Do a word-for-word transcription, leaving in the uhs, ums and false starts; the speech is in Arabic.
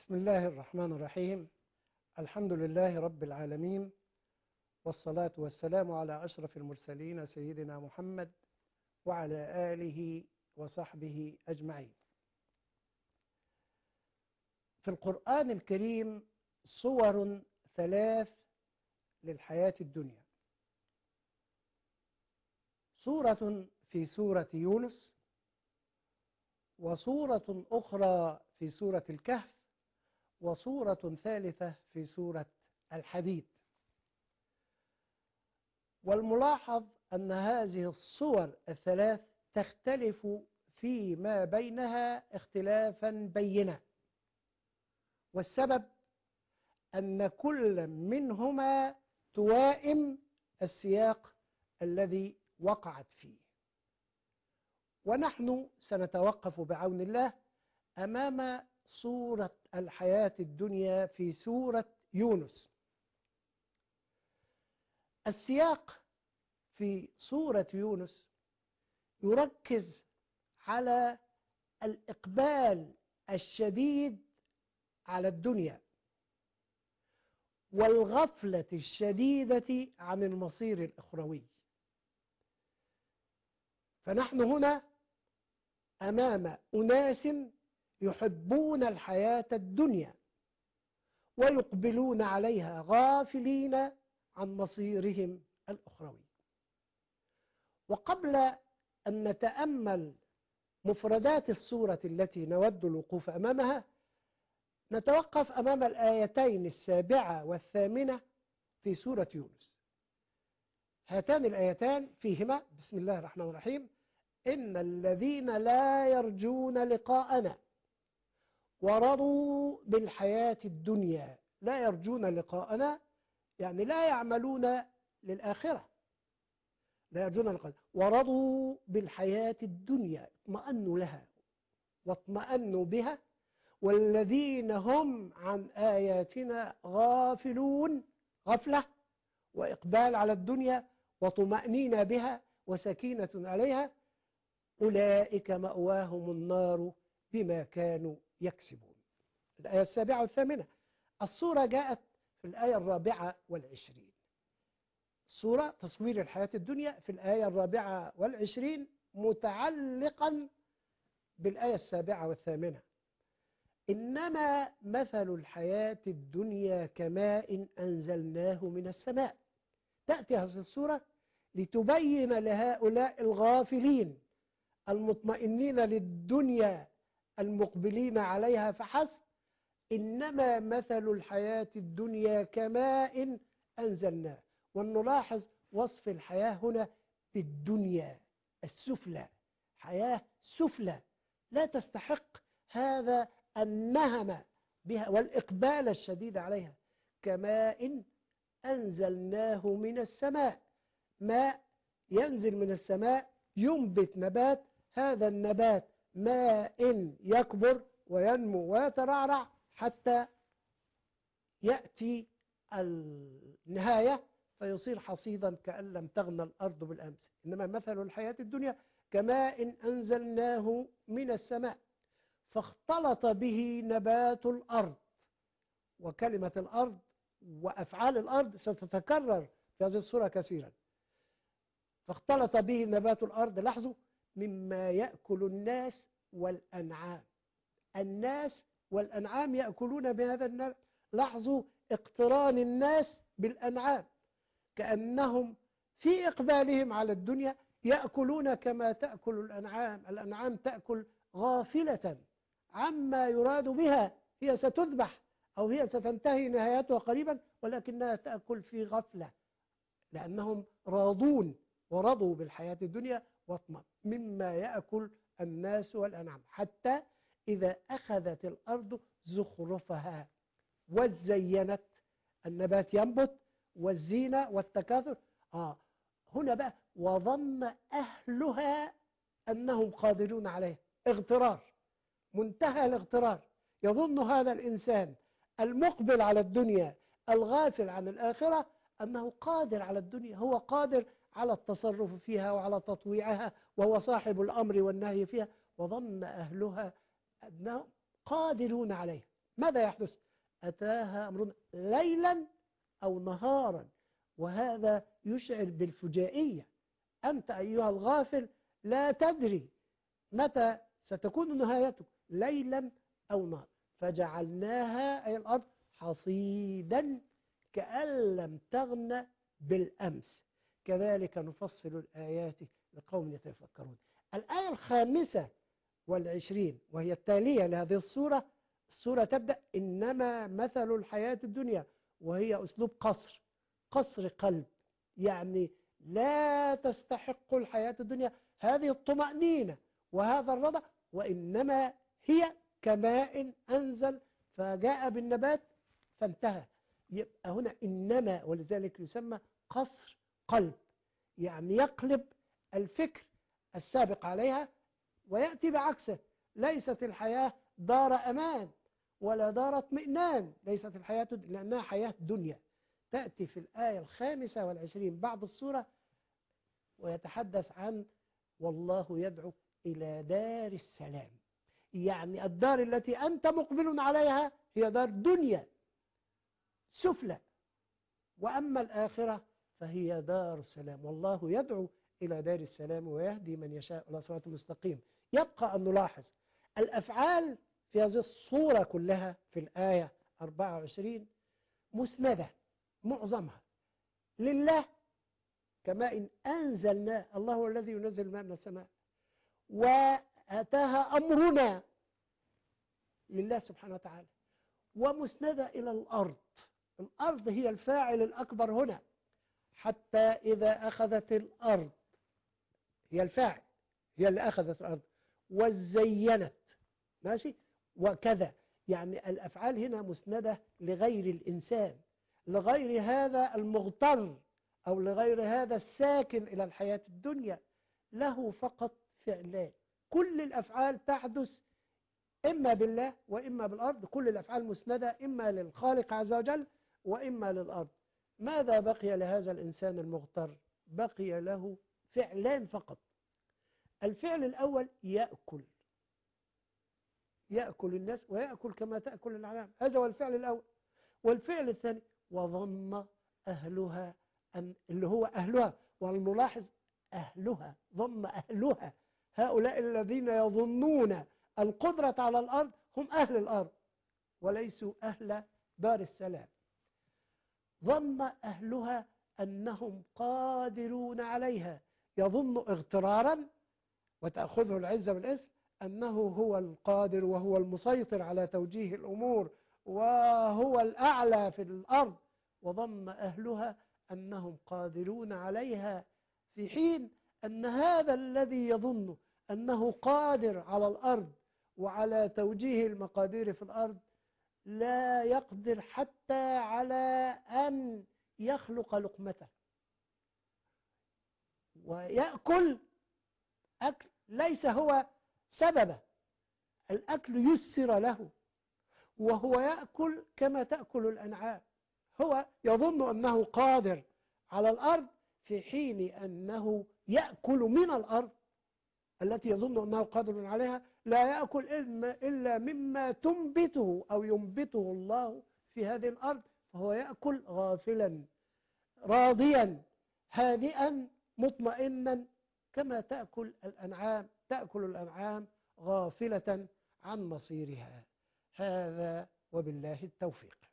بسم الله الرحمن الرحيم. الحمد لله رب العالمين، والصلاة والسلام على أشرف المرسلين سيدنا محمد وعلى آله وصحبه أجمعين. في القرآن الكريم صور ثلاث للحياة الدنيا: صورة في سورة يونس، وصورة أخرى في سورة الكهف، وصورة ثالثة في سورة الحديد. والملاحظ أن هذه الصور الثلاث تختلف فيما بينها اختلافا بينا، والسبب أن كل منهما توائم السياق الذي وقعت فيه. ونحن سنتوقف بعون الله أمام صورة الحياة الدنيا في سورة يونس. السياق في سورة يونس يركز على الإقبال الشديد على الدنيا والغفلة الشديدة عن المصير الأخروي. فنحن هنا أمام أناس يحبون الحياة الدنيا ويقبلون عليها غافلين عن مصيرهم الأخروي. وقبل أن نتأمل مفردات السورة التي نود الوقوف أمامها، نتوقف أمام الآيتين السابعة والثامنة في سورة يونس. هاتان الآيتان فيهما بسم الله الرحمن الرحيم: إن الذين لا يرجون لقاءنا ورضوا بالحياة الدنيا. لا يرجون لقاءنا يعني لا يعملون للآخرة، لا يرجون لقاءنا، ورضوا بالحياة الدنيا، اطمأنوا لها واطمأنوا بها. والذين هم عن آياتنا غافلون، غفلة وإقبال على الدنيا وطمأنينة بها وسكينة عليها، أولئك مأواهم النار بما كانوا يكسبون. الآية السابعة والثامنة. الصورة جاءت في الآية الرابعة والعشرين. الصورة تصوير الحياة الدنيا في الآية الرابعة والعشرين متعلقا بالآية السابعة والثامنة: إنما مثل الحياة الدنيا كماء أنزلناه من السماء. تأتي هذه الصورة لتبين لهؤلاء الغافلين المطمئنين للدنيا المقبلين عليها فحسب، إنما مثل الحياة الدنيا كماء أنزلناه. ونلاحظ وصف الحياة هنا بالدنيا السفلى، حياة سفلى لا تستحق هذا النهم بها والإقبال الشديد عليها. كماء أنزلناه من السماء، ماء ينزل من السماء ينبت نبات، هذا النبات ماء يكبر وينمو ويترعرع حتى يأتي النهاية فيصير حصيدا كأن لم تغنى الأرض بالأمس. إنما مثل الحياة الدنيا كماء أنزلناه من السماء فاختلط به نبات الأرض. وكلمة الأرض وأفعال الأرض ستتكرر في هذه الصورة كثيرا. فاختلط به نبات الأرض، لاحظوا، مما يأكل الناس والأنعام. الناس والأنعام يأكلون بهذا النبات. لاحظوا اقتران الناس بالأنعام، كأنهم في إقبالهم على الدنيا يأكلون كما تأكل الأنعام. الأنعام تأكل غافلة عما يراد بها، هي ستذبح أو هي ستنتهي نهايتها قريبا، ولكنها تأكل في غفلة لأنهم راضون ورضوا بالحياة الدنيا واطمأنوا مما يأكل الناس والأنعام، حتى إذا أخذت الأرض زخرفها وزينت. النبات ينبت والزينة والتكاثر. آه هنا بقى وظن أهلها أنهم قادرون عليه. اغترار، منتهى الاغترار. يظن هذا الإنسان المقبل على الدنيا الغافل عن الآخرة أنه قادر على الدنيا، هو قادر على التصرف فيها وعلى تطويعها، وهو صاحب الأمر والنهي فيها. وظن أهلها أنهم قادرون عليه. ماذا يحدث؟ أتاها أمرنا ليلا أو نهارا، وهذا يشعر بالفجائية. أنت أيها الغافل لا تدري متى ستكون نهايتك، ليلا أو نهارا. فجعلناها أي الأرض حصيدا كأن لم تغن بالأمس كذلك نفصل الآيات لقوم يتفكرون. الآية الخامسة والعشرين وهي التالية لهذه السورة، السورة تبدأ إنما مثل الحياة الدنيا، وهي أسلوب قصر، قصر قلب، يعني لا تستحق الحياة الدنيا هذه الطمأنينة وهذا الرضا، وإنما هي كماء أنزل فجاء بالنبات فانتهى. يبقى هنا إنما، ولذلك يسمى قصر قلب، يعني يقلب الفكر السابق عليها ويأتي بعكسه. ليست الحياة دار أمان ولا دار اطمئنان، ليست الحياة لأنها حياة دنيا. تأتي في الآية الخامسة والعشرين بعد السورة ويتحدث عن والله يدعو إلى دار السلام، يعني الدار التي أنت مقبل عليها هي دار دنيا سفلى، وأما الآخرة فهي دار السلام. والله يدعو إلى دار السلام ويهدي من يشاء إلى صراط مستقيم. يبقى أن نلاحظ الأفعال في هذه الصورة كلها في الآية أربعة وعشرين مسندة معظمها لله، كما إن أنزلنا، الله هو الذي ينزل الماء من السماء، وأتاها أمرنا لله سبحانه وتعالى، ومسندة إلى الأرض. الأرض هي الفاعل الأكبر هنا، حتى إذا أخذت الأرض، هي الفاعل، هي اللي أخذت الأرض وزينت، ماشي وكذا، يعني الأفعال هنا مسندة لغير الإنسان، لغير هذا المغتر أو لغير هذا الساكن إلى الحياة الدنيا، له فقط فعلان. كل الأفعال تحدث إما بالله وإما بالأرض، كل الأفعال مسندة إما للخالق عز وجل وإما للأرض. ماذا بقي لهذا الإنسان المغتر؟ بقي له فعلان فقط. الفعل الأول يأكل، يأكل الناس ويأكل كما تأكل الأنعام، هذا هو الفعل الأول. والفعل الثاني وظن أهلها أن، اللي هو أهلها، والملاحظ أهلها، ظن أهلها، هؤلاء الذين يظنون القدرة على الأرض هم أهل الأرض وليسوا أهل دار السلام. ظن أهلها أنهم قادرون عليها، يظن اغترارا وتأخذه العزة بالاسم أنه هو القادر وهو المسيطر على توجيه الأمور وهو الأعلى في الأرض. وظن أهلها أنهم قادرون عليها، في حين أن هذا الذي يظن أنه قادر على الأرض وعلى توجيه المقادير في الأرض لا يقدر حتى على أن يخلق لقمته ويأكل. أكل ليس هو سببه، الأكل يسر له وهو يأكل كما تأكل الأنعام. هو يظن أنه قادر على الأرض في حين أنه يأكل من الأرض التي يظن أنه قادر عليها، لا يأكل إلا مما تنبته أو ينبته الله في هذه الأرض، فهو يأكل غافلا راضيا هادئا مطمئنا كما تأكل الأنعام، تأكل الأنعام غافلة عن مصيرها. هذا وبالله التوفيق.